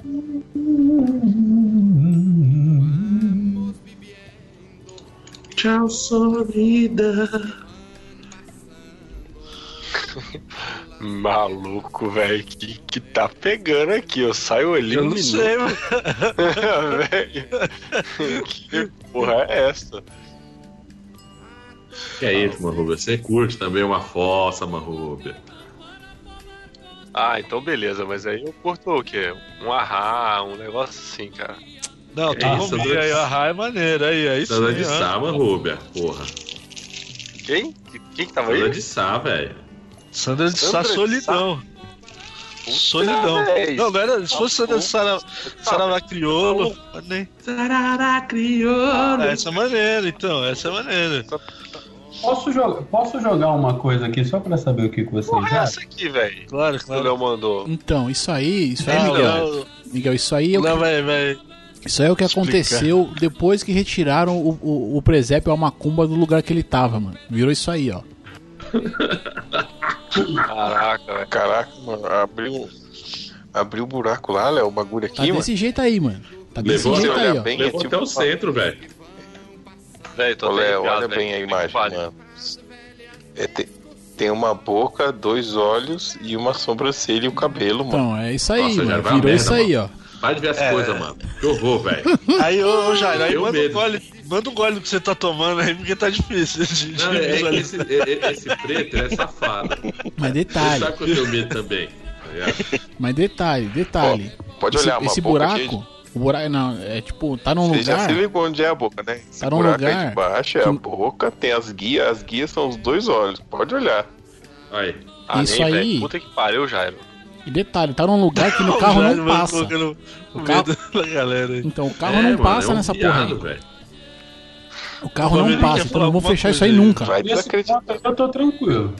Tchau, sua vida. Maluco, velho, que tá pegando aqui? Eu saio ali. Eu não sei, mano. Velho, que porra é essa? Que é isso, Marrubia? Você curte também uma fossa, Marrubia? Ah, então beleza, mas aí eu curto o quê? Um ahá, um negócio assim, cara. Não, tu isso, não vê aí, a raia é maneira. Aí sim. Sandra de Sá, Marrubia, porra. Quem? Quem que tava aí? Sandra de Sá, velho. Sandra de Sá, Sandra de solidão. Puta, Solidão. véi. Não era. Se fosse Sandra de Saravá Criolo. Nem... Sarará, crioulo. Essa é maneira, então. Essa é maneira. Posso jogar uma coisa aqui só pra saber o que vocês Porra é acham? essa aqui, velho? Claro, O Léo mandou. Então, isso aí, Não, Miguel. Miguel, isso aí é o Não, que, vai. isso aí é o que aconteceu depois que retiraram o presépio, a macumba do lugar que ele tava, mano. Virou isso aí, ó. Caraca, velho. Caraca, mano, abriu o buraco lá, Léo, o bagulho Tá aqui, mano. desse jeito aí, mano. Tá desse Levou jeito olhar aí, ó. bem, Levou tipo, até o centro, velho. Velho, tô Ô, até Léo, arrepiado, olha bem a velho. imagem, Pariu. mano. Tem uma boca, 2 olhos e uma sobrancelha e o cabelo, mano. Então, é isso aí, Nossa, já mano. vai uma Virou merda, isso aí, mano. ó. Para de ver as coisas, mano. Que horror, velho. Aí, ô Jair, aí Deu medo. manda um gole do que você tá tomando aí, porque tá difícil. Não, esse preto, ele é safado. Mas Você detalhe, sabe que eu tenho medo também. Tá ligado? mas detalhe. Pode Esse, olhar uma esse boca buraco, o buraco, não, é tipo, tá num Você já lugar. se ligou onde é a boca, né? Esse Tá num buraco aí lugar de baixo é que- a boca, tem as guias são os 2 olhos. Pode olhar. Aí. Ah, Isso nem, aí- velho. Puta que pariu, Jairo. E detalhe, tá num lugar que no carro Jair, não mano, passa. colocando O o carro- medo da galera aí. Então, o carro É, não mano, passa é um nessa viado, porra aí. velho. O carro O não Dominique passa, quer então falar não vou alguma fechar isso coisa aí aí. nunca. Vai Nesse desacreditar. ponto eu tô tranquilo.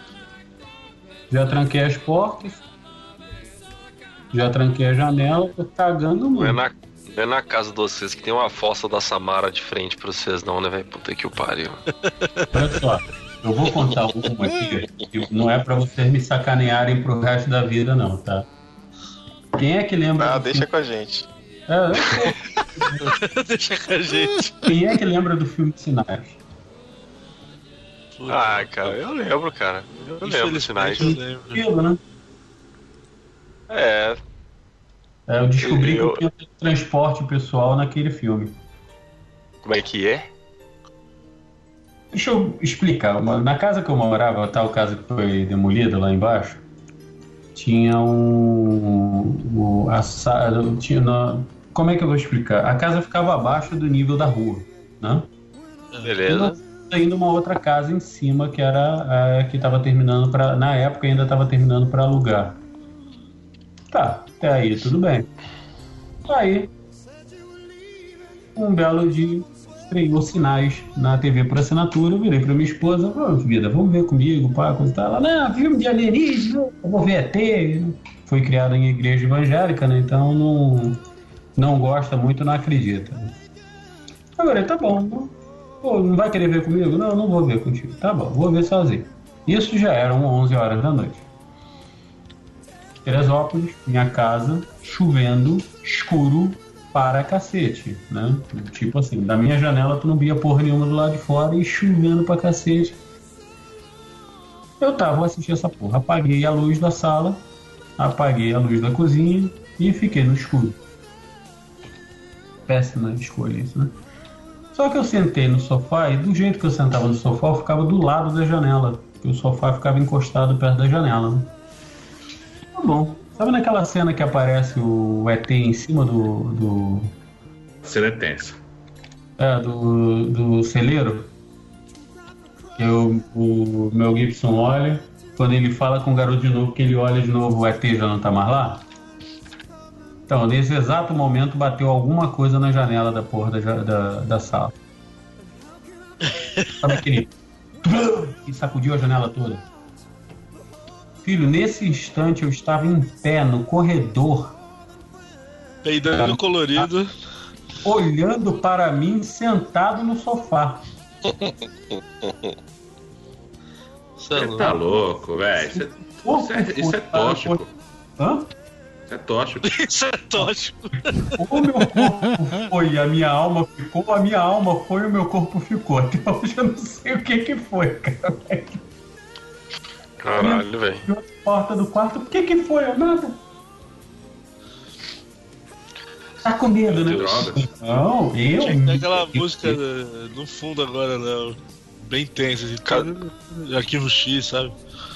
Já tranquei as portas. Já tranquei a janela, tô cagando Não é, muito. não é na casa de vocês que tem uma fossa da Samara de frente pra vocês, não, né, velho? Puta que o pariu. Olha só, eu vou contar uma aqui, que não é pra vocês me sacanearem pro resto da vida, não, tá? Quem é que lembra? Ah, do deixa filme... com a gente. Eu sei. Deixa com a gente. Quem é que lembra do filme de Sinais? Ah, cara, eu lembro, cara. Eu lembro dos sinais. Eu lembro. Aquilo, né? É, Eu descobri Eu- que eu tinha transporte pessoal naquele filme. como é que é? Deixa eu explicar. Na casa que eu morava, a tal casa que foi demolida lá embaixo, tinha como é que eu vou explicar? A casa ficava abaixo do nível da rua, né? Beleza. E ainda uma outra casa em cima que era a que estava terminando para, na época ainda estava terminando para alugar. Tá, até aí tudo bem. Aí, um belo dia, estreou Sinais na TV por assinatura. Eu virei pra minha esposa: "Pô, vida, vamos ver comigo, pá, coisa e tal." Ela: "Não, filme de alienígena, eu vou ver ET." Foi criada em igreja evangélica, né? Então não gosta muito, não acredita. Agora, tá bom. Pô, não vai querer ver comigo? Não, não vou ver contigo. Tá bom, vou ver sozinho. Isso já eram 11 horas da noite. Teresópolis, minha casa, chovendo, escuro para cacete, né? Tipo assim, da minha janela tu não via porra nenhuma do lado de fora e chovendo pra cacete. Eu vou assistir essa porra. Apaguei a luz da sala, apaguei a luz da cozinha e fiquei no escuro. Péssima escolha isso, né? Só que eu sentei no sofá e do jeito que eu sentava no sofá, eu ficava do lado da janela. Porque o sofá ficava encostado perto da janela, né? Tá bom. Sabe naquela cena que aparece o ET em cima do Cena é tensa. do celeiro? O Mel Gibson olha, quando ele fala com o garoto de novo, que ele olha de novo, o ET já não tá mais lá. Então, nesse exato momento, bateu alguma coisa na janela da porra da sala. Sabe aquele... que sacudiu a janela toda? Filho, nesse instante eu estava em pé no corredor, Peidando colorido. olhando para mim sentado no sofá. Você tá louco, velho. Isso é tóxico. Hã? É tóxico. Isso é tóxico. Ou o meu corpo foi e a minha alma ficou, ou a minha alma foi e o meu corpo ficou. Até hoje eu não sei o que foi, cara. Caralho, velho. A porta do quarto, o que foi? Nada. Tá com medo, né? Droga. Não, eu... Tinha que ter aquela música no fundo agora, né? Bem tensa, assim, Arquivo X, sabe?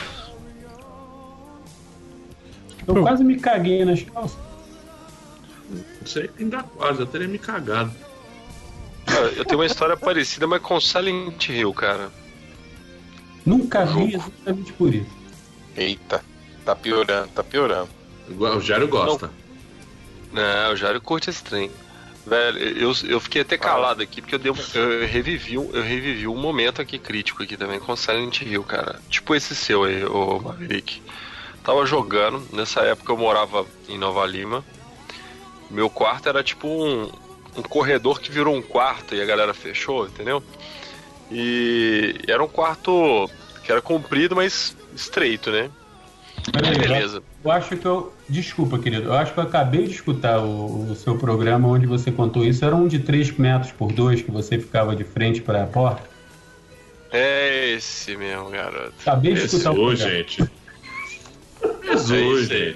Eu quase me caguei nas calças. Não sei, ainda quase, eu teria me cagado. Cara, eu tenho uma história parecida, mas com Silent Hill, cara. Nunca vi exatamente por isso. Eita, tá piorando. O Jário gosta. Não, o Jário curte esse trem. Velho, eu fiquei até calado aqui, porque eu revivi um momento aqui crítico aqui também com Silent Hill, cara. Tipo esse seu aí, ô Maverick. Tava jogando, nessa época eu morava em Nova Lima. Meu quarto era tipo um corredor que virou um quarto e a galera fechou, entendeu? E era um quarto que era comprido, mas estreito, né? Peraí, beleza. Eu acho que eu... Desculpa, querido. Eu acho que eu acabei de escutar o seu programa onde você contou isso. Era um de 3 metros por 2 que você ficava de frente para a porta? É esse mesmo, garoto. Acabei de escutar o programa. Gente. Jesus, gente.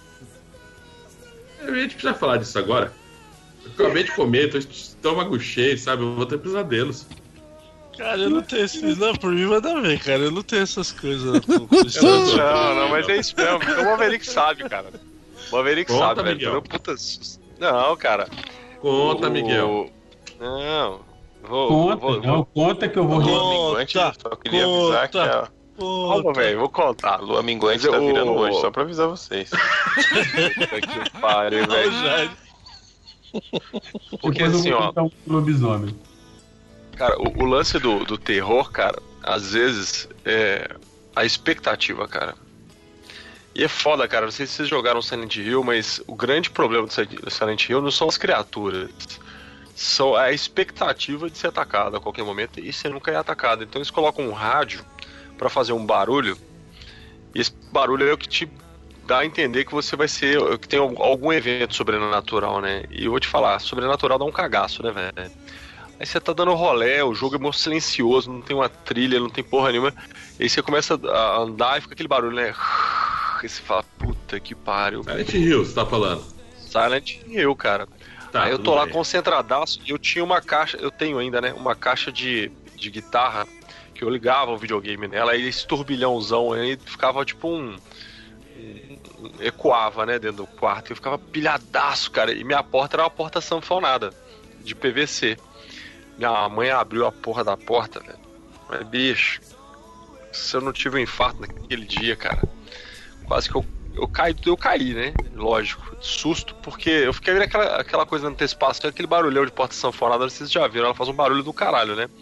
A gente precisa falar disso agora. Eu acabei de comer, tô estômago cheio, sabe? Eu vou ter pesadelos. Cara, eu não tenho esses. Não, por mim manda ver, cara. Eu não tenho essas coisas. Não, mas é isso mesmo. O Maverick sabe, cara. O Maverick Conta, sabe, velho. Miguel. Puta... Não, cara. Conta, Miguel. Não. Conta que eu vou rir. Lua minguante, só queria avisar que a Calma, velho, vou contar. lua minguante tá virando hoje, só pra avisar vocês. Puta que pariu, velho. Porque Depois assim, eu vou ó. contar um lobisomem. Cara, o lance do terror, cara, às vezes é a expectativa, cara. E é foda, cara. Não sei se vocês jogaram Silent Hill, mas o grande problema do Silent Hill não são as criaturas. São a expectativa de ser atacado a qualquer momento e você nunca é atacado. Então eles colocam um rádio pra fazer um barulho. E esse barulho é o que te dá a entender que você vai ser, que tem algum evento sobrenatural, né? E eu vou te falar, sobrenatural dá um cagaço, né, velho? Aí você tá dando rolé, o jogo é muito silencioso, não tem uma trilha, não tem porra nenhuma. E aí você começa a andar e fica aquele barulho, né? E você fala, puta que pariu. Silent Hill, você tá falando? Silent Hill, cara. Tá, aí eu tudo tô lá bem. concentradaço e eu tinha uma caixa, eu tenho ainda, né? Uma caixa de guitarra que eu ligava o videogame nela, aí esse turbilhãozão aí ficava tipo ecoava, né, dentro do quarto. Eu ficava pilhadaço, cara. E minha porta era uma porta sanfonada de PVC. Minha mãe abriu a porra da porta, velho. Mas, bicho, se eu não tive um infarto naquele dia, cara, quase que eu caí, né? Lógico, de susto, porque eu fiquei vendo aquela coisa na antecipação, aquele barulhão de porta sanfonada, vocês já viram, ela faz um barulho do caralho, né?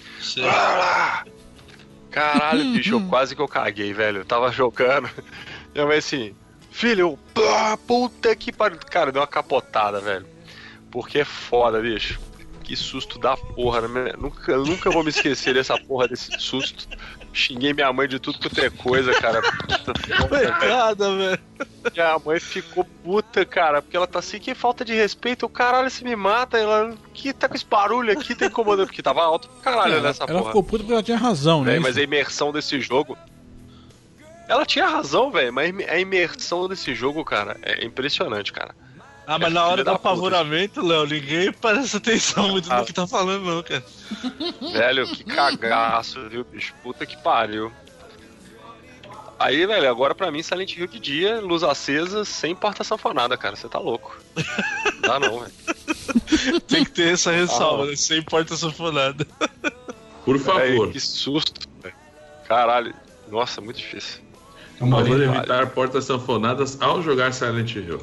Caralho, bicho, eu quase que eu caguei, velho. Eu tava jogando. Minha mãe assim, filho, puta que pariu. Cara, deu uma capotada, velho. Porque é foda, bicho. Que susto da porra, né? Nunca vou me esquecer dessa porra desse susto. Xinguei minha mãe de tudo quanto é coisa, cara. Coitada, velho. Minha mãe ficou puta, cara, porque ela tá assim, que falta de respeito. O caralho, se me mata. Ela, que tá com esse barulho aqui, tá incomodando. Porque tava alto pra caralho nessa porra. Ela ficou puta porque ela tinha razão, né? Mas a imersão desse jogo... Ela tinha razão, velho, mas a imersão desse jogo, cara, é impressionante, cara. Ah, mas na hora do apavoramento, Léo, ninguém presta atenção muito no que tá falando, não, cara. Velho, que cagaço, viu, bicho? Puta que pariu. Aí, velho, agora pra mim, Silent Hill de dia, luz acesa, sem porta sanfonada, cara. Você tá louco. Não dá não, velho. Tem que ter essa ressalva, né? Sem porta sanfonada. Por favor. Véio, que susto, velho. Caralho. Nossa, muito difícil. Por favor, evitar portas sanfonadas ao jogar Silent Hill.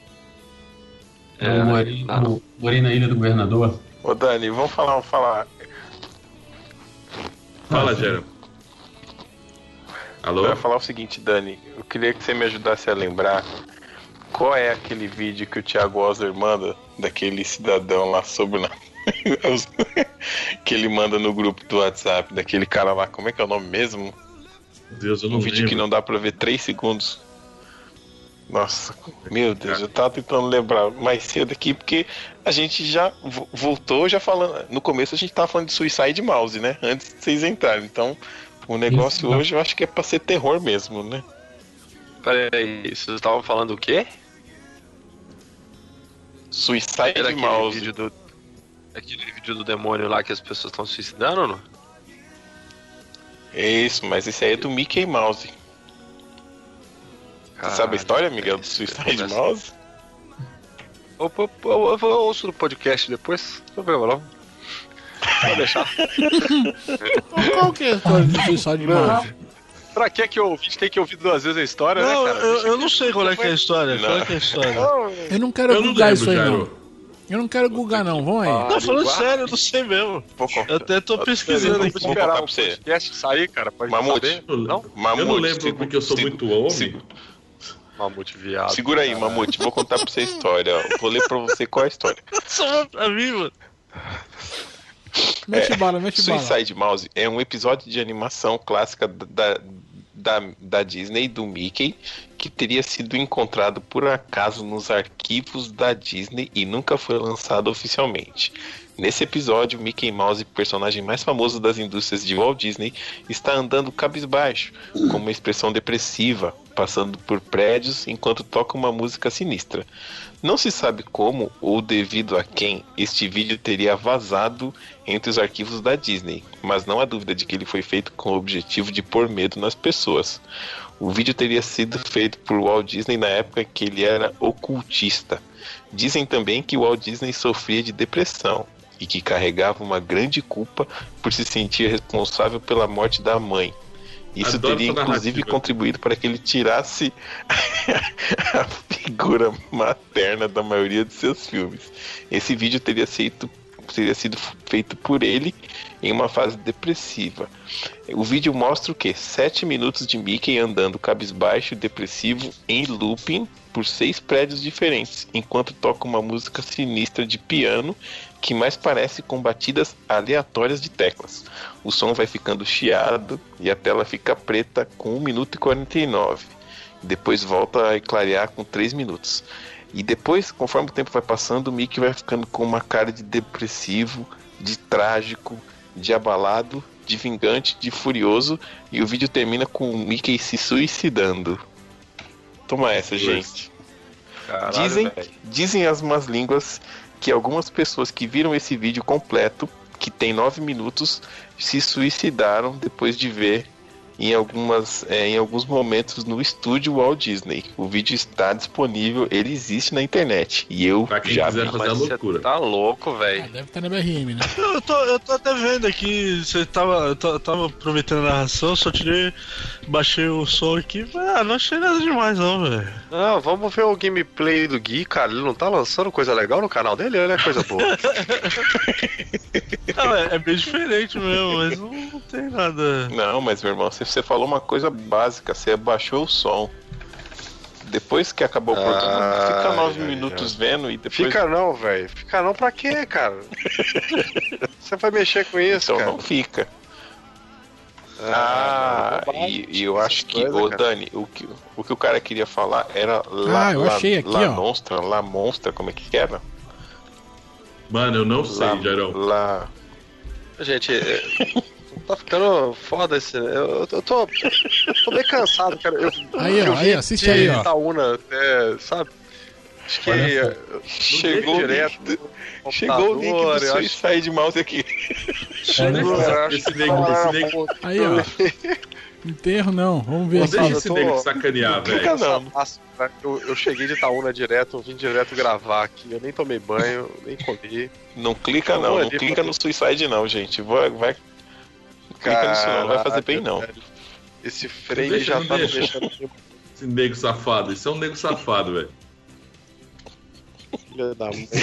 Eu morei na Ilha do Governador. Ô Dani, vamos falar. Fala, Gero. Alô? Eu ia falar o seguinte, Dani. Eu queria que você me ajudasse a lembrar qual é aquele vídeo que o Thiago Osler manda daquele cidadão lá sobre que ele manda no grupo do WhatsApp, daquele cara lá, como é que é o nome mesmo? Deus, eu não Um vídeo lembro. que não dá pra ver 3 segundos. Nossa, meu Deus, eu tava tentando lembrar mais cedo aqui, porque a gente já voltou já falando. No começo a gente tava falando de Suicide Mouse, né? Antes de vocês entrarem. Então, o negócio Isso, hoje eu acho que é pra ser terror mesmo, né? Peraí, vocês estavam falando o quê? Suicide Era Mouse. aquele vídeo do demônio lá que as pessoas estão se suicidando ou não? É isso, mas esse aí é do Mickey Mouse. Você sabe a história, Miguel, do Suicide Mouse? Eu ouço no podcast depois. Não problema não. Pode deixar. Qual que é a história do Suicide Mouse? Pra que o ouvinte tem que ouvir 2 vezes a história, Não, né, cara? eu não sei qual é que é a história. Não. Qual é que é a história? Eu não quero Eu não googar lembro, isso aí, Jairo. não. Eu não quero googar, não. Vamos aí. Não, falando sério, eu não sei mesmo. Vou Eu contar. até tô pesquisando Vou aqui. contar Esperar pra o você. podcast sair, cara, pode Mamute. saber. Não? Mamute, Eu não lembro porque eu sou muito homem. Mamute viado. Segura aí, Mamute, vou contar pra você a história. Ó. Vou ler pra você qual é a história. Só pra mim, mano. Mete bala, mete bala. Suicide Mouse é um episódio de animação clássica da Disney, do Mickey, que teria sido encontrado por acaso nos arquivos da Disney e nunca foi lançado oficialmente. Nesse episódio, Mickey Mouse, personagem mais famoso das indústrias de Walt Disney, está andando cabisbaixo, com uma expressão depressiva, passando por prédios enquanto toca uma música sinistra. Não se sabe como ou devido a quem este vídeo teria vazado entre os arquivos da Disney, mas não há dúvida de que ele foi feito com o objetivo de pôr medo nas pessoas. O vídeo teria sido feito por Walt Disney na época que ele era ocultista. Dizem também que Walt Disney sofria de depressão e que carregava uma grande culpa por se sentir responsável pela morte da mãe. Isso Adoro teria essa inclusive narrativa. contribuído para que ele tirasse a figura materna da maioria de seus filmes. Esse vídeo teria sido feito por ele em uma fase depressiva. O vídeo mostra o quê? 7 minutos de Mickey andando cabisbaixo, depressivo, em looping por 6 prédios diferentes, enquanto toca uma música sinistra de piano que mais parece com batidas aleatórias de teclas. O som vai ficando chiado e a tela fica preta com 1 minuto e 49. Depois volta a clarear com 3 minutos. E depois, conforme o tempo vai passando, o Mickey vai ficando com uma cara de depressivo, de trágico, de abalado, de vingante, de furioso, e o vídeo termina com o Mickey se suicidando. Toma essa, gente. Caralho, Dizem as más línguas que algumas pessoas que viram esse vídeo completo, que tem 9 minutos, se suicidaram depois de ver em alguns momentos no estúdio Walt Disney. O vídeo está disponível, ele existe na internet. E eu Pra quem já quiser vi. fazer a loucura. Tá louco, velho. Deve estar na BRM, né? Eu tô até vendo aqui, você tava prometendo a narração, baixei o som aqui, mas não achei nada demais não, velho. Não, vamos ver o gameplay do Gui, cara. Ele não tá lançando coisa legal no canal dele, ele é coisa boa. Não, é bem diferente mesmo, mas não tem nada. Não, mas meu irmão, você falou uma coisa básica, você abaixou o som. Depois que acabou o programa, fica 9 minutos vendo e depois... Fica não, velho. Fica não pra quê, cara? Você vai mexer com isso, Então cara. não fica. bobagem, E eu acho que, coisa, ô cara. Dani, o que o cara queria falar era eu achei aqui, ó. La Monstra, como é que era? Mano, eu não sei, Jairão. Gente, tá ficando foda esse. Eu tô meio cansado, cara. Aí, assiste aí, ó. Itaúna, sabe? Acho que Olha Chegou direto. o link do Suicide Mouse aqui. Esse nego. Aí, ó. Enterro não, vamos ver Não aqui. deixa esse nego sacanear, Clica velho. não. Eu cheguei de Itaúna direto, eu vim direto gravar aqui. Eu nem tomei banho, nem comi. Não clica não, não clica no Suicide não, gente. Vai clica nisso não vai fazer bem não. Velho. Esse frame Deixa, já não tá me deixa. deixando Esse nego safado. Isso é um nego safado, velho. filha da mãe.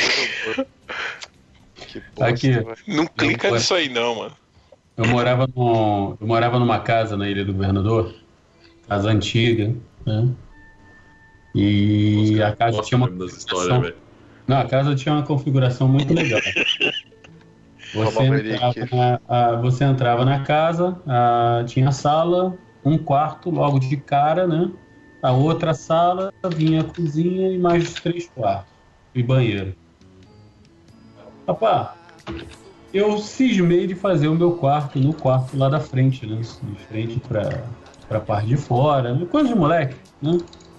Que bosta, Aqui. velho. Não clica Não, nisso aí não, mano. Eu morava numa casa na Ilha do Governador, casa antiga, né? E a casa tinha uma das histórias, velho. Não, a casa tinha uma configuração muito legal. Você entrava na casa, tinha sala, um quarto logo de cara, né? A outra sala vinha a cozinha e mais 3 quartos e banheiro. Rapaz, eu cismei de fazer o meu quarto no quarto lá da frente, né? De frente pra parte de fora, coisa de moleque, né?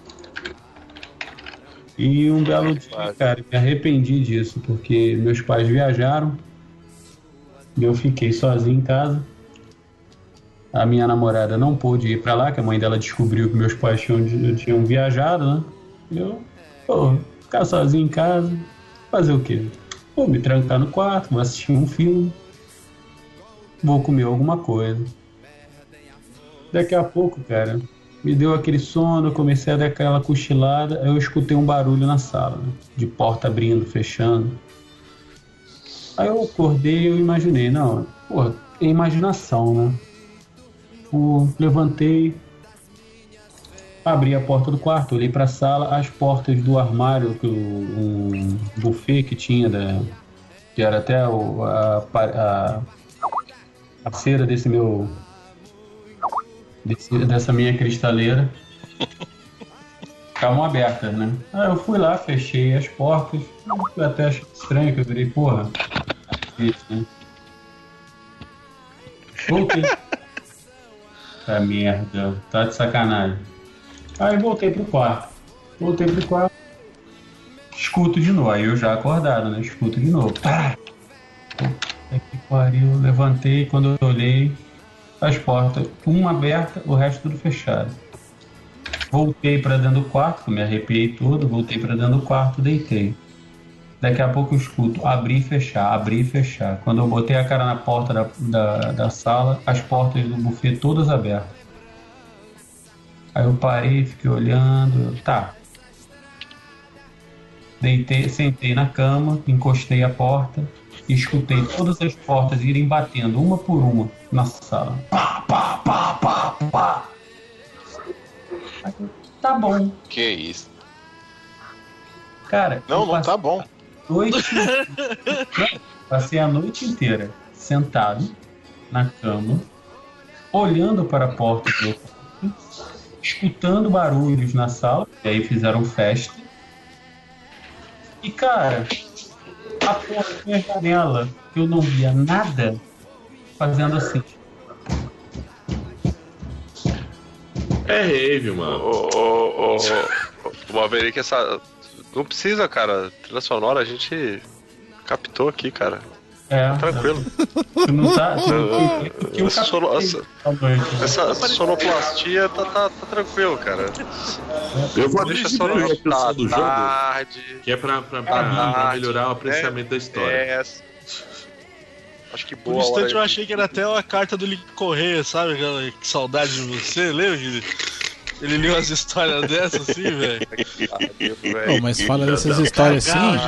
E um belo dia, cara, me arrependi disso, porque meus pais viajaram e eu fiquei sozinho em casa. A minha namorada não pôde ir pra lá, que a mãe dela descobriu que meus pais tinham viajado, né? E eu, ficar sozinho em casa, fazer o quê? Vou me trancar no quarto, vou assistir um filme, vou comer alguma coisa. Daqui a pouco, cara, me deu aquele sono, eu comecei a dar aquela cochilada, aí eu escutei um barulho na sala, né? De porta abrindo, fechando. Aí eu acordei e eu imaginei, não, é imaginação, né? Levantei, abri a porta do quarto, olhei para a sala, as portas do armário, um buffet que tinha, que era até a cera dessa minha cristaleira, estavam abertas, né? Aí eu fui lá, fechei as portas, eu até achei estranho, que eu virei, porra, isso, né? Voltei. Tá merda, tá de sacanagem. Aí voltei pro quarto, escuto de novo, aí eu já acordado, né? Escuto de novo. Que pariu, levantei, quando eu olhei, as portas, uma aberta, o resto tudo fechado. Voltei pra dentro do quarto, me arrepiei todo, voltei pra dentro do quarto, deitei. Daqui a pouco eu escuto abrir e fechar. Quando eu botei a cara na porta da sala, as portas do buffet todas abertas. Aí eu parei, fiquei olhando, tá. Deitei, sentei na cama, encostei a porta e escutei todas as portas irem batendo uma por uma na sala. Pá, pá, pá, pá, pá. Aí, tá bom. Que isso? Cara, não tá bom. Passei a noite inteira sentado na cama, olhando para a porta do quarto, escutando barulhos na sala, e aí fizeram festa. E cara, a porta da minha janela, que eu não via nada, fazendo assim. É rave, mano. Uma vez que essa. Não precisa, cara. Trilha sonora a gente captou aqui, cara. Tranquilo. Não tá. Essa sonoplastia tá tranquilo, cara. Eu vou deixar só a questão do jogo, que é pra melhorar o apreciamento da história. Acho que boa. Por um instante eu achei que era até uma carta do Link Correia, sabe? Aquela que saudade de você, lembra? Ele leu as histórias dessas assim, velho. Pô, mas fala dessas histórias assim.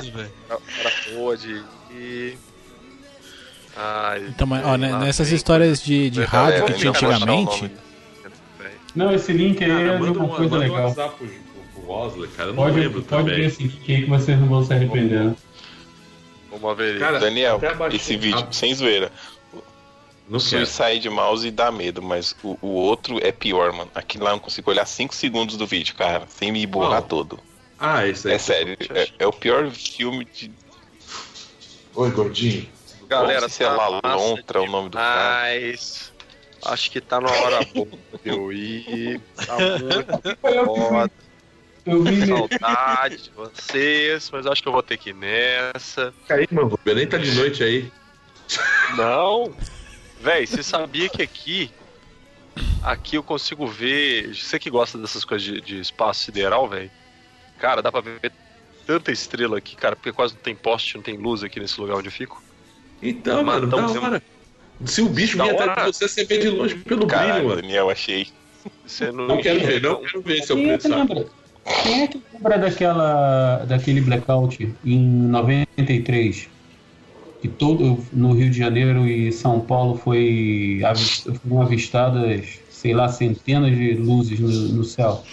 Então, mas, ó, nessas histórias de rádio que tinha antigamente. Não, esse link aí é de uma coisa legal. WhatsApp pro Wesley, cara, eu não lembro pode também. ver esse link aí que vocês não vão se arrepender. Vamos ver. Cara, Daniel, esse vídeo, sem zoeira. No Suicide Mouse dá medo, mas o outro é pior, mano. Aqui lá eu não consigo olhar 5 segundos do vídeo, cara, sem me borrar todo. Esse aí. É sério, é o pior filme de. Oi, gordinho. Galera, se é Lalontra o nome do cara. Acho que tá na hora boa de eu ir. Tá muito foda. Saudade de vocês, mas acho que eu vou ter que ir nessa. Aí, mano, o nem tá de noite aí. Não. Véi, você sabia que aqui eu consigo ver. Você que gosta dessas coisas de espaço sideral, velho. Cara, dá pra ver tanta estrela aqui, cara, porque quase não tem poste, não tem luz aqui nesse lugar onde eu fico. Então, mano, da hora. Se o bicho vier atrás de você vê de longe pelo brilho, mano. Daniel, achei. Você não quero ver seu preço. Quem é que lembra daquele blackout em 93? Que no Rio de Janeiro e São Paulo foram avistadas, sei lá, centenas de luzes no céu.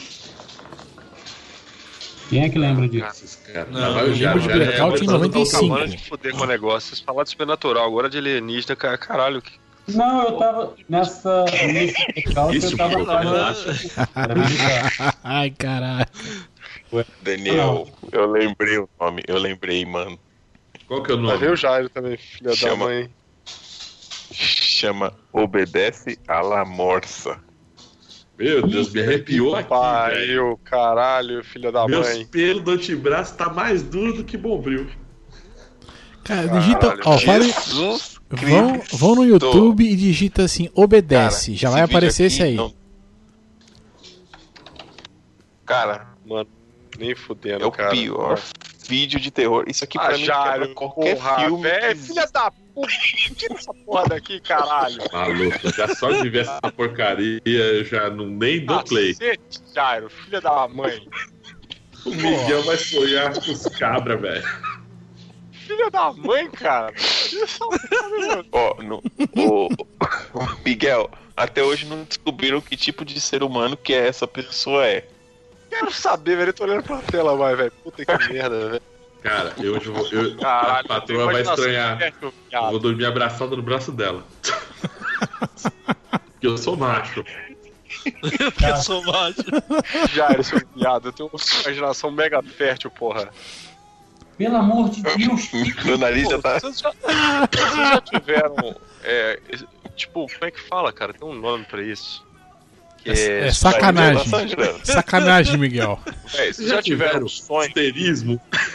Quem é que lembra disso? Eu lembro de blackout em 95. Eu de foder com o negócio. Vocês falaram de supernatural, agora de alienígena, caralho. Não, eu tava nesse local, Isso, eu tava pô, atrás. Era militar. Ai, caralho. Daniel, eu lembrei o nome, mano. Qual que é o Vai ver nome? o Jairo também, filha da Chama- mãe. Chama Obedece a la Morsa. Meu Deus, me arrepiou aqui, velho. Pariu, caralho, filha da Meus mãe. pelos do antebraço tá mais duro do que bombril. Cara, digita. Caralho, Ó, Jesus vão no YouTube e digita assim, obedece. Cara, Já vai esse vídeo aparecer aqui esse aí. não- Cara, Mano, nem fudendo, é o cara. pior vídeo de terror. Isso aqui pra mim Jairo, quebra qualquer porra, filme. velho, que filha da puta, tira essa porra daqui, caralho. Maluco, já só de ver essa porcaria, eu já não nem dou play. Cacete, Jairo, filha da mãe. O Miguel vai sonhar com os cabras, velho. Filha da mãe, cara. Ó, o Miguel, até hoje não descobriram que tipo de ser humano que essa pessoa é. Quero saber, velho. Eu tô olhando pra tela mais, velho. Puta que merda, velho. Cara, eu hoje vou. A Caralho, patroa vai estranhar. Eu Eu vou dormir abraçado no braço dela. Porque eu sou macho. Eu sou macho. Jairo, seu viado. Eu tenho uma imaginação mega fértil, porra. Pelo amor de Deus. Meu nariz já tá. Vocês já tiveram. Tipo, como é que fala, cara? Tem um nome pra isso. Que É sacanagem. Los Angeles. Sacanagem, Miguel. Véi, vocês já tiveram um sonho? Histerismo.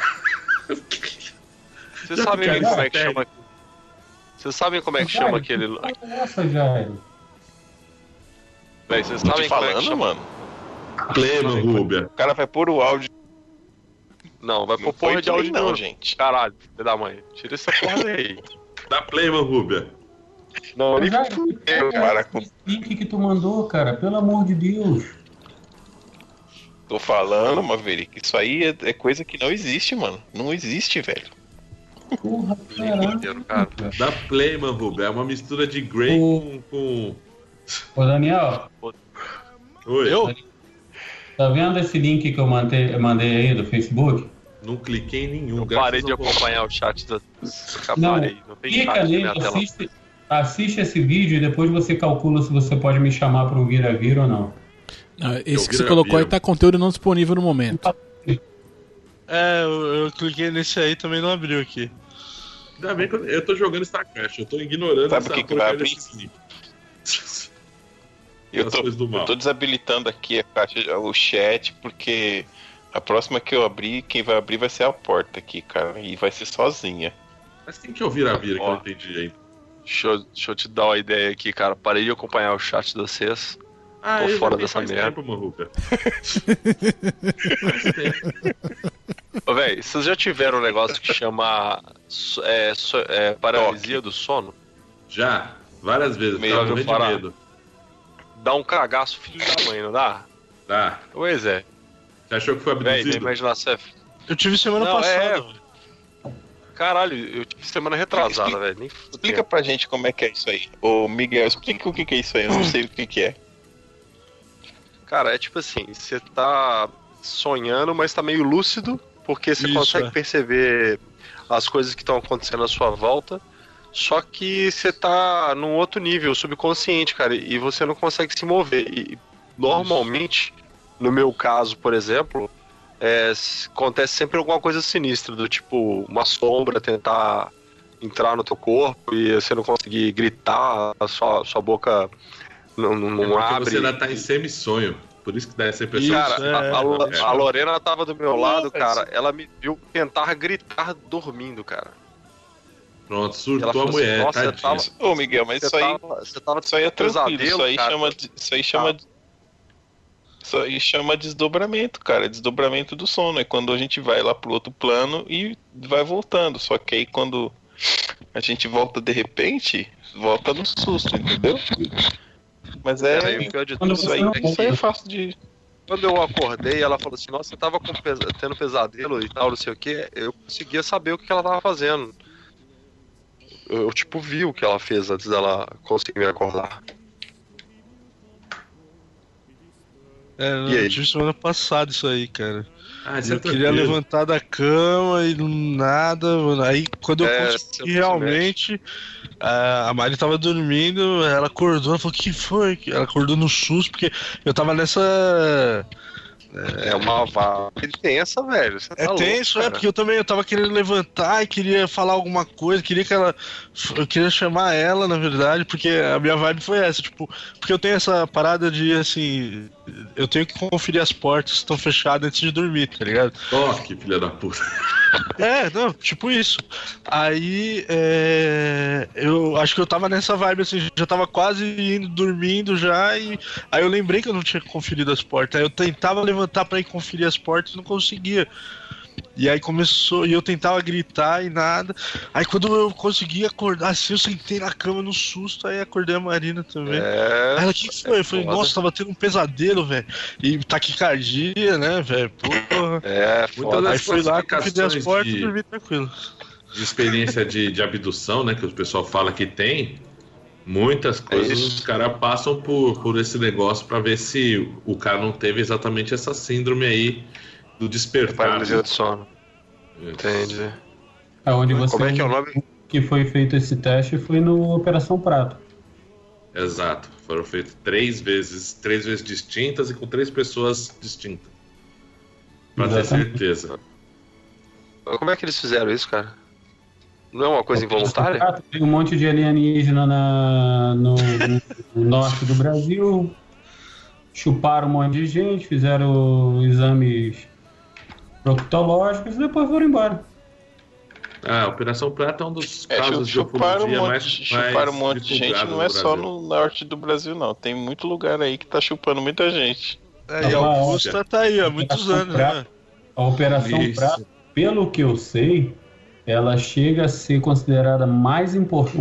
Vocês sabem como é que chama. Vocês sabem como é que chama aquele. Nossa, Jairo. Véi, vocês Tô te sabem como é que falando, chama. mano. Plema, Rúbia. O cara vai pôr o áudio. Não, vai Não pôr foi porra de áudio não, não, gente. Caralho, filho da mãe. Tira essa porra daí. Dá Plema, Rúbia. Não, nem Jairo, fudeu, Para com. esse link que tu mandou, cara, pelo amor de Deus. Tô falando, Maverick. Isso aí é coisa que não existe, mano. Não existe, velho. Porra, Nem caralho. fudendo, cara. Dá Plema, Rúbia. É uma mistura de Grey com. Ô, Daniel, Oi. Eu? tá vendo esse link que eu mandei aí do Facebook? Não cliquei em nenhum. Eu graças parei de ao bom. acompanhar o chat da. Não, Parei. Não tem clica chat na nele, minha tela. assiste esse vídeo e depois você calcula se você pode me chamar para um vira-vira ou não. Não, esse que você vira-vira. colocou aí tá conteúdo não disponível no momento. Eu cliquei nesse aí também não abriu aqui. Ainda bem que eu tô jogando StarCraft. Eu tô ignorando Sabe essa o que vai porcaria abrir? desse link. Eu As coisas do mal. tô desabilitando aqui a caixa, o chat, porque a próxima que eu abrir, quem vai abrir vai ser a porta aqui, cara. E vai ser sozinha. Mas quem que é o vira-vira que eu Ó. não entendi ainda? Deixa eu te dar uma ideia aqui, cara. Parei de acompanhar o chat de vocês. Ah, Tô eu fora já vi dessa faz merda. tempo, Marruca. Ô, véi, vocês já tiveram um negócio que chama paralisia do sono? Já, várias vezes. Meio Tava de morrendo de parar. medo. Dá um cagaço, filho da mãe, não dá? Tá. Pois é. Você achou que foi Véi, minha abduzido? imaginação é. Eu tive semana Não, passada. velho. Caralho, eu tive semana retrasada, velho. Nem Explica pra gente como é que é isso aí. Ô, Miguel, explica o que é isso aí. Eu não sei o que é. Cara, é tipo assim, você tá sonhando, mas tá meio lúcido, porque você Isso, consegue é. perceber as coisas que estão acontecendo à sua volta, só que você tá num outro nível, subconsciente, cara, e você não consegue se mover. E normalmente, no meu caso, por exemplo, acontece sempre alguma coisa sinistra, do tipo, uma sombra tentar entrar no teu corpo e você não conseguir gritar, a sua boca não Porque abre. você ainda tá em semi-sonho. Por isso que dá essa impressão. Isso, Cara, é. a Lorena tava do meu lado, Não, cara. Ela me viu tentar gritar dormindo, cara. Pronto, Ela surtou a falou assim, mulher, "Nossa, tadinha. você tava- Ô, Miguel, mas Você tava isso aí é tranquilo. pesadelo, Isso aí cara. chama de. Isso aí chama desdobramento, cara. Desdobramento do sono. É quando a gente vai lá pro outro plano e vai voltando. Só que aí quando a gente volta de repente, volta no susto, entendeu? Mas Cara, e o pior de tudo isso aí é fácil de. quando eu acordei, ela falou assim, nossa, você tava tendo pesadelo e tal, não sei o que. Eu conseguia saber o que ela tava fazendo. Eu tipo, vi o que ela fez antes dela conseguir me acordar. Eu tive semana passada isso aí, cara. Isso eu queria levantar da cama e nada, mano. Aí quando eu consegui realmente, a Mari tava dormindo, ela acordou, ela falou, que foi? Ela acordou no susto, porque eu tava nessa... É uma vibe tensa, velho. Você tá tenso, louco, porque eu tava querendo levantar e queria falar alguma coisa, eu queria chamar ela, na verdade, porque a minha vibe foi essa, tipo, porque eu tenho essa parada de, assim, eu tenho que conferir as portas que estão fechadas antes de dormir, tá ligado? Toque, filha da puta. Não, tipo isso. Aí, eu acho que eu tava nessa vibe, assim, já tava quase indo, dormindo já, e aí eu lembrei que eu não tinha conferido as portas, aí eu tentava levantar pra ir conferir as portas e não conseguia. E aí começou, e eu tentava gritar e nada. Aí quando eu consegui acordar assim, eu sentei na cama no susto, aí acordei a Marina também. Aí ela, o que foi? Eu falei, nossa, tava tendo um pesadelo, velho. E taquicardia, né, velho? Porra. Foda. Aí fui lá, conferi as portas e dormi tranquilo. De experiência de abdução, né, que o pessoal fala que tem, muitas coisas os caras passam por esse negócio pra ver se o cara não teve exatamente essa síndrome aí do despertar. Paralisia do sono. Entendi. Onde você Como é que é o nome? Que foi feito esse teste foi no Operação Prato. Exato. Foram feitos 3 vezes distintas e com 3 pessoas distintas. Pra ter certeza. Como é que eles fizeram isso, cara? Não é uma coisa involuntária? Tem um monte de alienígena no norte do Brasil. Chuparam um monte de gente, fizeram exames proctológicos e depois foram embora. A Operação Prato é um dos casos de ufologia mais chuparam um monte de gente, não é só no norte do Brasil, não. Tem muito lugar aí que tá chupando muita gente. E a Augusta tá aí há muitos anos, né? A Operação Prato, pelo que eu sei, ela chega a ser considerada mais importante,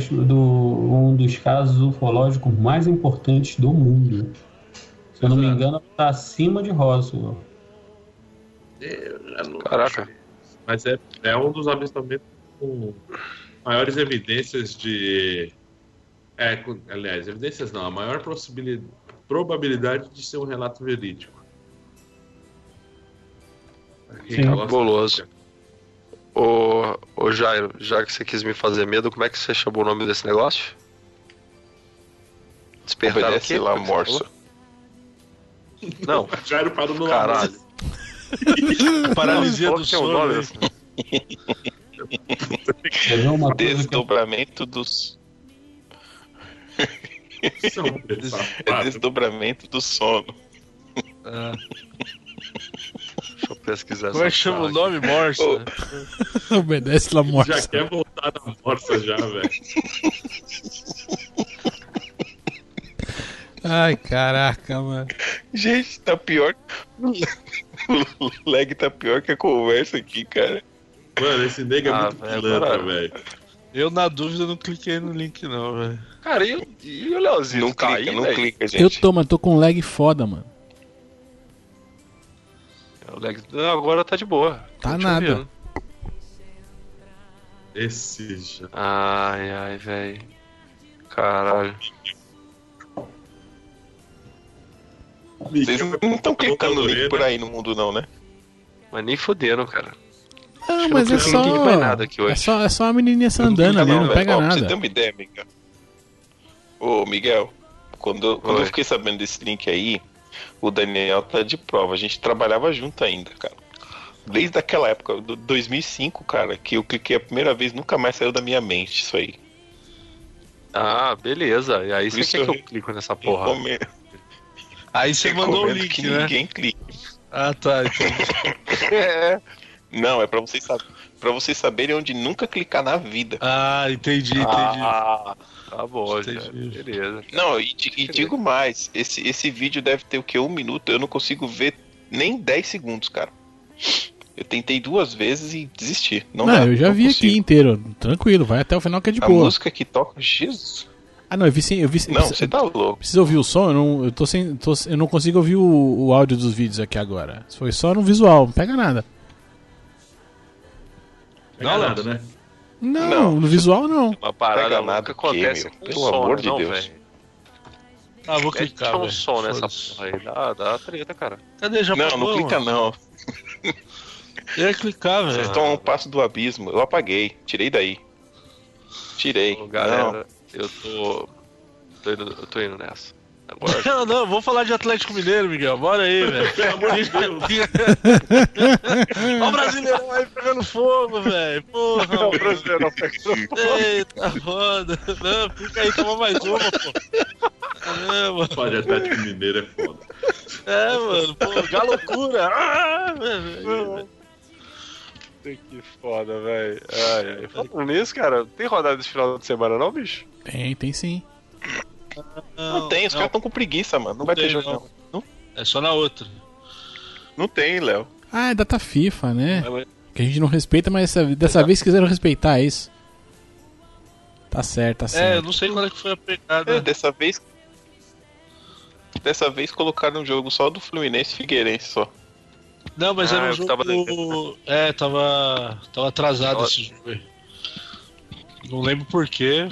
um dos casos ufológicos mais importantes do mundo. Se eu não me engano, está acima de Roswell. Caraca. Mas é um dos avistamentos com maiores evidências de... aliás, evidências não, a maior probabilidade de ser um relato verídico. Fabuloso. Ô Jairo, já que você quis me fazer medo, como é que você chamou o nome desse negócio? Despertar o quê? Lá, morso. Não. Jairo parou no caralho. Paralisia do sono. Desdobramento dos... desdobramento do sono. Deixa eu pesquisar. Como é que chama o nome? Morsa? Obedece lá, Morsa. Já quer voltar na Morsa já, velho. Ai, caraca, mano. Gente, tá pior. O lag tá pior que a conversa aqui, cara. Mano, esse nego é muito pilantra, velho. Eu, na dúvida, não cliquei no link, não, velho. Cara, e o Leozinho? Não tá clica, aí, não véio? clica, gente. Eu tô com lag foda, mano. O lag agora tá de boa. Tá nada. Ouvindo. Esse já. Ai, velho. Caralho. Vocês não estão clicando no link por aí no mundo, não, né? Mas nem fodendo, cara. Ah, mas é só. Mais nada aqui hoje. É só a menininha andando ali, não pega nada. Pra você ter uma ideia, Miguel. Ô, Miguel, quando eu fiquei sabendo desse link aí, o Daniel tá de prova. A gente trabalhava junto ainda, cara. Desde aquela época, 2005, cara, que eu cliquei a primeira vez, nunca mais saiu da minha mente isso aí. Ah, beleza. E aí você quer que eu clico nessa porra? Aí você mandou o link, que né? Ninguém clica. Ah, tá. Não, é pra vocês saberem onde nunca clicar na vida. Ah, entendi. Tá bom, já. Beleza. Não, e digo mais, esse vídeo deve ter o que? 1 minuto, eu não consigo ver nem 10 segundos, cara. Eu tentei 2 vezes e desisti. Não dá, eu já vi consigo. aqui inteiro. Tranquilo, vai até o final que é de boa. A música que toca, Jesus. Ah, não, eu vi sim. Não, você tá louco. Precisa ouvir o som? Eu não consigo ouvir o áudio dos vídeos aqui agora. Foi só no visual, não pega nada. Pega nada, né? Não, no visual não. Uma parada Pega nada nada que acontece meu, com pelo som, amor de não, Deus. velho. Ah, vou clicar, Deixa um velho. som nessa Foda-se. porra aí. Dá treta, cara. Cadê? Já Não, apagou, não clica mano? não. Eu ia clicar, Vocês velho. estão a um passo do abismo. Eu apaguei. Tirei daí. Tirei. Galera, eu tô indo nessa. Agora Não, vamos falar de Atlético Mineiro, Miguel. Bora aí, velho. Pelo amor de Deus. Olha o Brasileirão aí pegando fogo, velho. Porra, o Brasileirão eita, foda. Não, fica aí, toma mais uma, pô. Caramba. Pô, de Atlético Mineiro é foda. É, mano, pô, galocura. Velho. que foda, velho. Ai. Falando nisso, cara, tem rodada desse final de semana não, bicho? Tem sim. Não tem, os caras estão com preguiça, mano. Não vai ter tem, jogo, não. É só na outra. Não tem, Léo. Ah, é data FIFA, né? Mas- Que a gente não respeita, mas dessa vez quiseram respeitar isso. Tá certo, tá É, eu certo. não sei qual é que foi a pegada. Dessa vez colocaram um jogo só do Fluminense e Figueirense só. Não, mas era um eu jogo. tava devendo. Tava atrasado esse jogo aí. Não lembro porquê.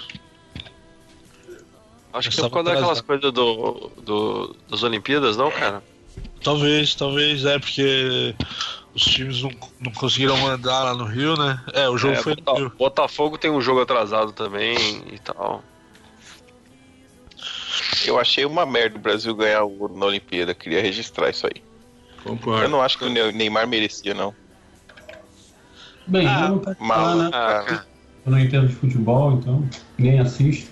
Acho que Essa é por causa daquelas coisas das Olimpíadas, não, cara? Talvez, porque os times não conseguiram mandar lá no Rio, né? É, o jogo foi no Rio. Botafogo tem um jogo atrasado também e tal. Eu achei uma merda o Brasil ganhar o ouro na Olimpíada. Queria registrar isso aí. Eu Concordo. não acho que o Neymar merecia, não. Bem, eu não tá lá, né? Cara. Eu não entendo de futebol, então nem assisto.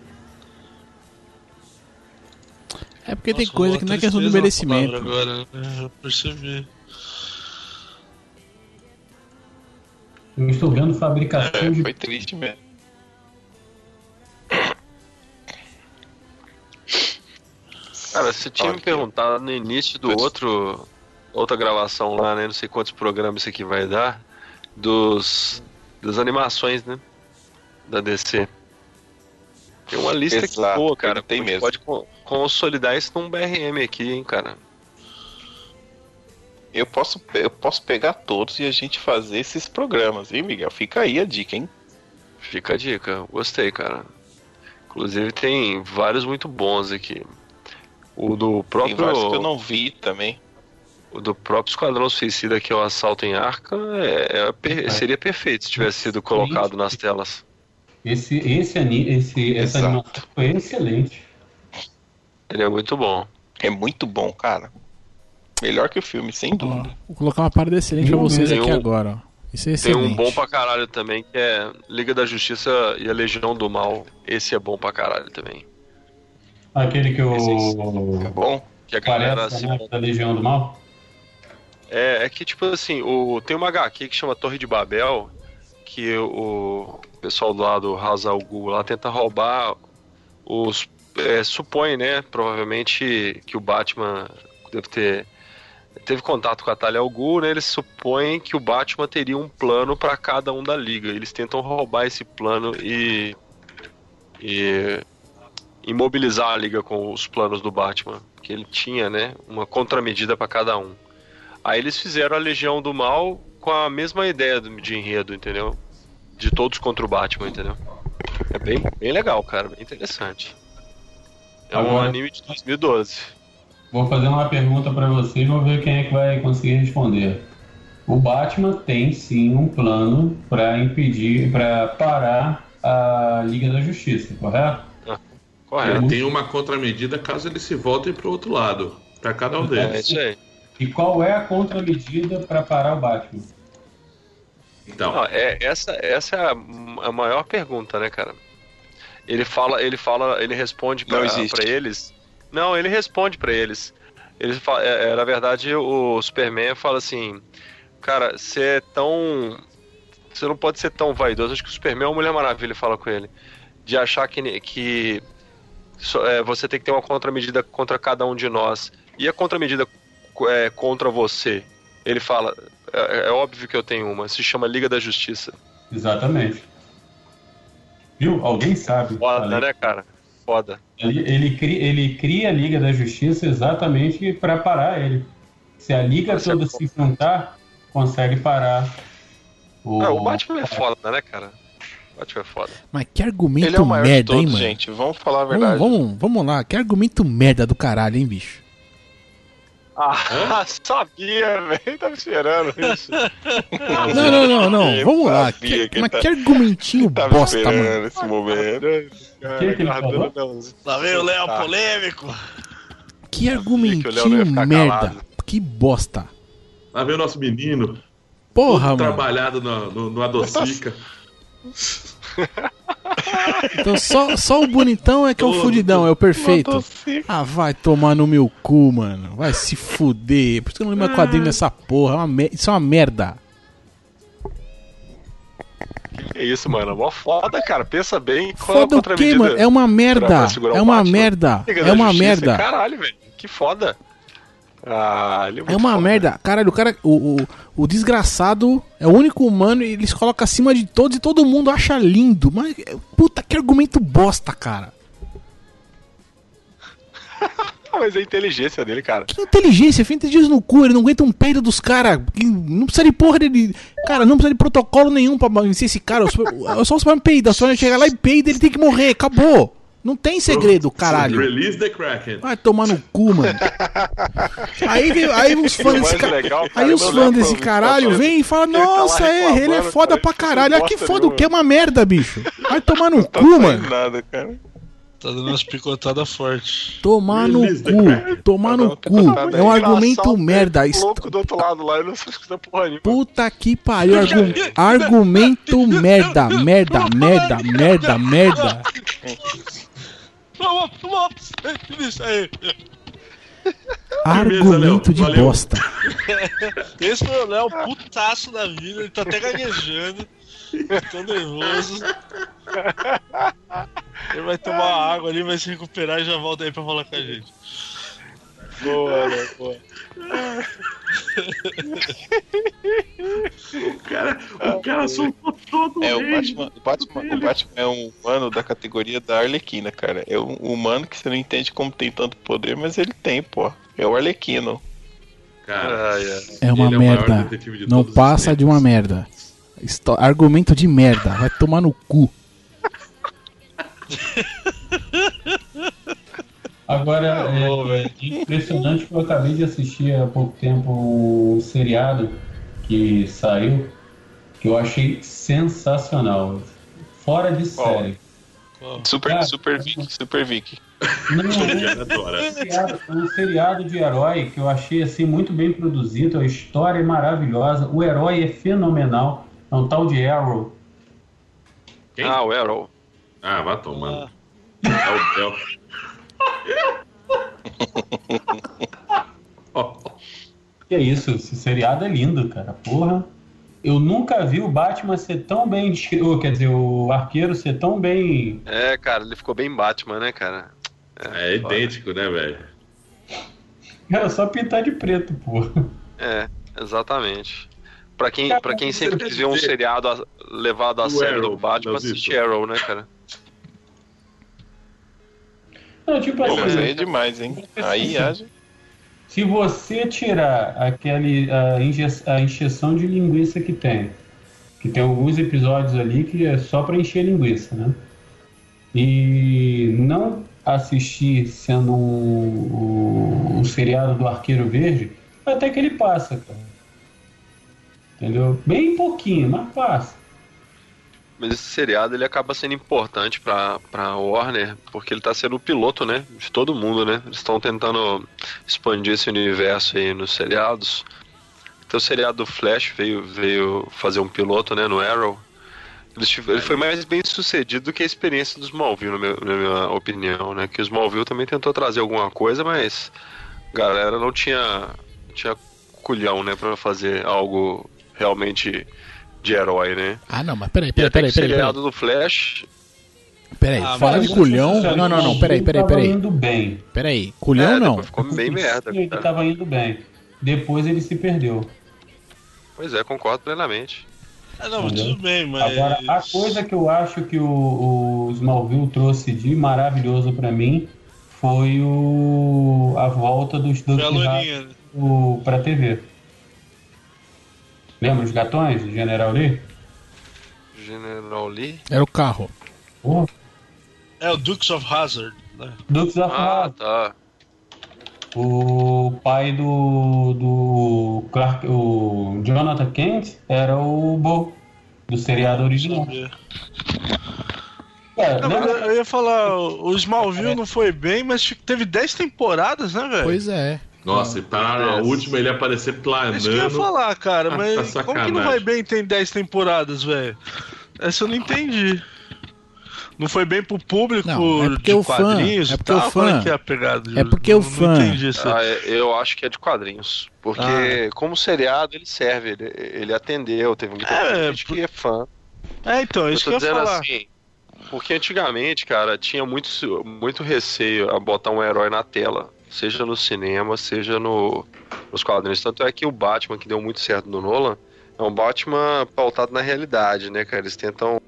É porque tem Nossa, coisa que não é questão do tristeza na merecimento. palavra Agora, né? Eu percebi. Eu estou vendo fabricação de Foi triste mesmo. Cara, você tinha me perguntado no início do outra gravação lá, né? Não sei quantos programas isso aqui vai dar. Das animações, né? Da DC. Tem uma lista aqui Exato, boa, cara. tem A gente mesmo. pode consolidar isso num BRM aqui, hein, cara. Eu posso pegar todos e a gente fazer esses programas, hein, Miguel? Fica aí a dica, hein? Fica a dica. Gostei, cara. Inclusive tem vários muito bons aqui. O do Tem vários que eu próprio. não vi também. O do próprio Esquadrão Suicida, que é o Assalto em Arca, seria perfeito se tivesse sido colocado nas telas. essa Exato. animação foi excelente. Ele é muito bom. É muito bom, cara. Melhor que o filme, sem Ó, dúvida. vou colocar uma parada excelente pra vocês Tem aqui um- agora, ó. Isso é Tem excelente. um bom pra caralho também, que é Liga da Justiça e a Legião do Mal. Esse é bom pra caralho também. Aquele que É o bom? Que a galera parece, se... né, da Legião do Mal. É que tipo assim, tem uma HQ que chama Torre de Babel, que o pessoal lá do Ra's al Ghul lá tenta roubar os... supõe, né, provavelmente que o Batman teve contato com a Talia al Ghul, né, eles supõem que o Batman teria um plano pra cada um da Liga. Eles tentam roubar esse plano e imobilizar a Liga com os planos do Batman, que ele tinha, né, uma contramedida pra cada um. Aí eles fizeram a Legião do Mal com a mesma ideia de enredo, entendeu? De todos contra o Batman, entendeu? É bem legal, cara, bem interessante. É um Agora- anime de 2012. Vou fazer uma pergunta pra você e vou ver quem é que vai conseguir responder. O Batman tem sim um plano para parar a Liga da Justiça, correto? Correto. Ele tem uma contramedida caso eles se voltem pro outro lado. Pra cada um É deles. isso aí. E qual é a contramedida para parar o Batman? Então, Não, essa é a maior pergunta, né, cara? Ele responde Não pra existe. eles. Não, ele responde pra eles. Na verdade, o Superman fala assim: cara, você não pode ser tão vaidoso. Acho que o Superman é uma Mulher Maravilha, fala com ele. De achar que você tem que ter uma contramedida contra cada um de nós. E a contramedida contra você? Ele fala: é óbvio que eu tenho uma. Se chama Liga da Justiça. Exatamente. Viu? Alguém sabe. Foda, Falei. né, cara? Foda. Ele cria a Liga da Justiça exatamente para parar ele. Se a Liga Nossa, toda é se juntar, consegue parar O Batman é foda, né, cara? Batman é foda. Mas que argumento Ele é o maior merda, de hein, todos, mano? gente. Vamos falar a verdade. Vamos lá, que argumento merda do caralho, hein, bicho? Sabia, velho. Tava esperando isso. Não. Vamos lá. Mas que argumentinho bosta, mano. Esse momento. Que ele falou? Lá vem o Léo polêmico. Que argumentinho merda. Que bosta. Lá vem o nosso menino. Porra, todo mano. trabalhado no Adocica. Então só o bonitão é que é o fudidão, é o perfeito. Ah, vai tomar no meu cu, mano. Vai se fuder. Por isso que eu não lembro a quadrinho dessa porra. Isso é uma merda. Que isso, mano. Mó foda, cara. Pensa bem. Foda o quê, mano? É uma merda. É uma merda. É uma merda. Caralho, velho. Que foda. Ele é uma merda. Caralho, o cara. O desgraçado é o único humano e eles colocam acima de todos e todo mundo acha lindo. Mas, puta, que argumento bosta, cara. Mas é a inteligência dele, cara. Que inteligência? Fez dias no cu, ele não aguenta um peido dos caras. Não precisa de porra dele. Cara, não precisa de protocolo nenhum pra vencer esse cara. É só o Superman peida. Só ele chegar lá e peida, ele tem que morrer. Acabou. Não tem segredo, caralho. Release the Kraken. Vai tomar no cu, mano. Aí os fãs desse aí os fãs desse caralho vêm e falam, nossa, ele é foda pra caralho. Ah, que foda o que? É uma merda, bicho. Vai tomar no cu, mano. Nada, cara. Tá dando umas picotadas fortes. Tomar no cu. Tomar no cu. É um argumento merda. Louco do outro lado lá, eu não sei escutar porra nenhuma. Puta que pariu. Argumento merda. Isso aí. Argumento de bosta. Esse foi o Léo, putaço da vida. Ele tá até gaguejando. Tô nervoso. Ele vai tomar uma água ali, vai se recuperar e já volta aí pra falar com a gente. Boa, Léo, boa. O cara soltou todo o Batman é um humano da categoria da Arlequina, cara. É um humano que você não entende como tem tanto poder, mas ele tem, pô. É o Arlequino. Cara, é uma merda. Não passa de uma merda. Argumento de merda. Vai tomar no cu. Agora, é impressionante que eu acabei de assistir há pouco tempo um seriado que saiu, que eu achei sensacional. Fora de série. Super Vic. É um seriado de herói que eu achei assim, muito bem produzido. A história é maravilhosa. O herói é fenomenal. É um tal de Arrow. Quem? O Arrow. Vai tomando. Que é isso, esse seriado é lindo, cara. Porra. Eu nunca vi o Batman ser tão bem descrito. Quer dizer, o Arqueiro ser tão bem. Cara, ele ficou bem Batman, né, cara? É idêntico, né, velho? Era só pintar de preto, porra. Exatamente. Pra quem sempre quis ver um seriado levado a sério do Batman, assiste Arrow, né, cara? Não, tipo assim. Mas aí é demais, hein? Aí age. Se você tirar a injeção de linguiça que tem alguns episódios ali que é só pra encher linguiça, né? E não assistir sendo um seriado do Arqueiro Verde, até que ele passa, cara. Entendeu? Bem pouquinho, mas passa. Mas esse seriado ele acaba sendo importante pra Warner, porque ele tá sendo o piloto, né, de todo mundo, né? Eles estão tentando expandir esse universo aí nos seriados. Então o seriado do Flash veio fazer um piloto, né, no Arrow. Ele foi mais bem sucedido do que a experiência dos Smallville, na minha opinião, né? Que o Smallville também tentou trazer alguma coisa, mas a galera não tinha culhão, né, pra fazer algo realmente de herói, né? Não, mas peraí. O seriado do Flash... Peraí, fala de culhão... Não, peraí. Tava indo bem. Peraí, culhão não. Ficou bem merda. Ele tava indo bem. Depois ele se perdeu. Pois é, concordo plenamente. Não, tudo bem, mas... Agora, a coisa que eu acho que o Smallville trouxe de maravilhoso pra mim foi a volta dos Duck pra TV. Lembra os gatões do General Lee? General Lee? Era o carro. Pô, É o Dukes of Hazzard, né? Dukes of Ah, Hazzard. tá. O pai do Clark, o Jonathan Kent, era o Bo, do seriado original. Sabia. É, Não, lembra? eu ia falar, o Smallville não foi bem, mas teve 10 temporadas, né, velho? Pois é. Nossa, e para a última ele aparecer É isso que eu ia planando. falar, cara, Ah, mas tá como que não sacanagem. vai bem tem 10 temporadas, velho? Essa eu não entendi. Não foi bem pro público Não, é porque de o fã- quadrinhos é e porque tal? o Qual fã- é que é a pegada? é Júlio? porque o Não fã- entendi isso. Eu acho que é de quadrinhos. Porque, como seriado, ele serve. Ele atendeu. Teve muita gente que é fã. É, então, é isso que eu ia falar. assim. Porque antigamente, cara, tinha muito receio a botar um herói na tela. Seja no cinema, seja nos quadrinhos. Tanto é que o Batman, que deu muito certo no Nolan, é um Batman pautado na realidade, né, cara? Eles tentam.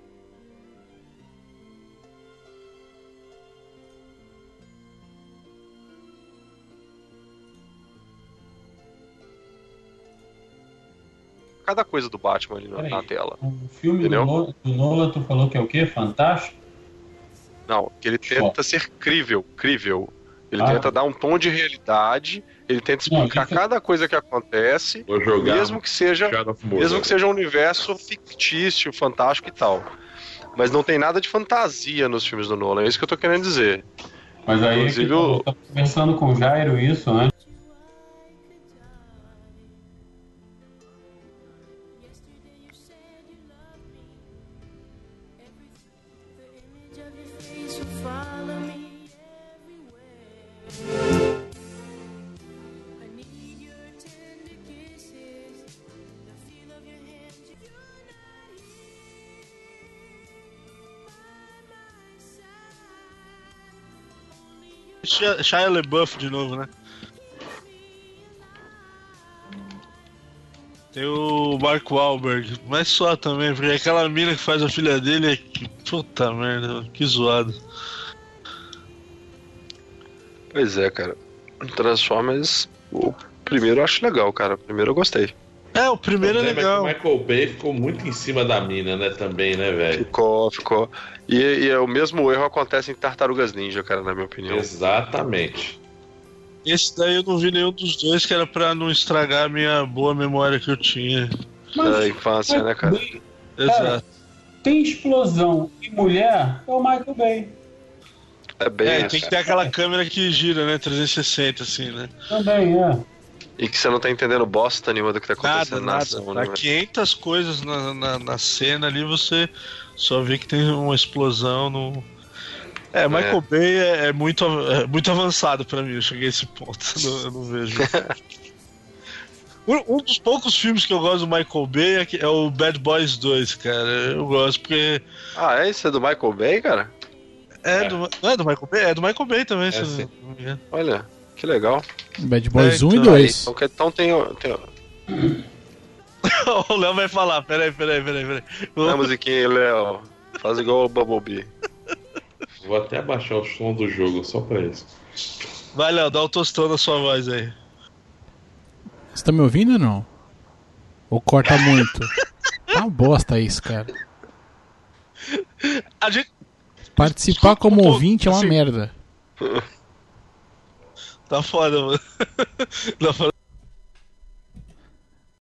Cada coisa do Batman ali na Peraí. tela. O filme Entendeu? do Nolan, tu falou que é o quê? Fantástico? Não, que ele tenta ser crível. Ele Ah. tenta dar um tom de realidade, ele tenta explicar isso é- cada coisa que acontece, Vou jogar mesmo que seja um universo fictício, fantástico e tal. Mas não tem nada de fantasia nos filmes do Nolan, é isso que eu tô querendo dizer. Mas aí Inclusive, eu tava conversando com o Jairo isso antes. Shia LaBeouf de novo, né? Tem o Mark Wahlberg, mas só também, porque aquela mina que faz a filha dele é que... Puta merda, que zoado. Pois é, cara. Transformers, o primeiro eu acho legal, cara. O primeiro eu gostei. É, o primeiro é problema legal. que o Michael Bay ficou muito em cima da mina, né? Também, né, velho? Ficou. E o mesmo erro acontece em Tartarugas Ninja, cara, na minha opinião. Exatamente. Esse daí eu não vi nenhum dos dois, que era pra não estragar a minha boa memória que eu tinha. Da infância, né, cara? Bay, Exato. tem explosão e mulher, é o Michael Bay. É bem É, isso. tem que ter aquela câmera que gira, né? 360, assim, né? Também, é. E que você não tá entendendo bosta nenhuma do que tá acontecendo na ação, né? Há velho? 500 coisas na cena ali, você só vê que tem uma explosão no... Michael Bay é muito avançado pra mim, eu cheguei a esse ponto, eu não vejo. Um dos poucos filmes que eu gosto do Michael Bay é o Bad Boys 2, cara. Eu gosto porque... Ah, é? Isso é do Michael Bay, cara? Não é do Michael Bay? É do Michael Bay também, se eu sim. não me engano. Olha, que legal. Bad Boys 1 e então, 2. Então tem O Léo vai falar, peraí. a musiquinha aí, Léo. Faz igual o Bumblebee. Vou até abaixar o som do jogo só pra isso. Vai, Léo, dá um tostão na sua voz aí. Você tá me ouvindo ou não? Ou corta muito? Tá uma bosta isso, cara. A gente... Participar como Desculpa, ouvinte é uma assim, merda. Tá foda, mano. Tá foda.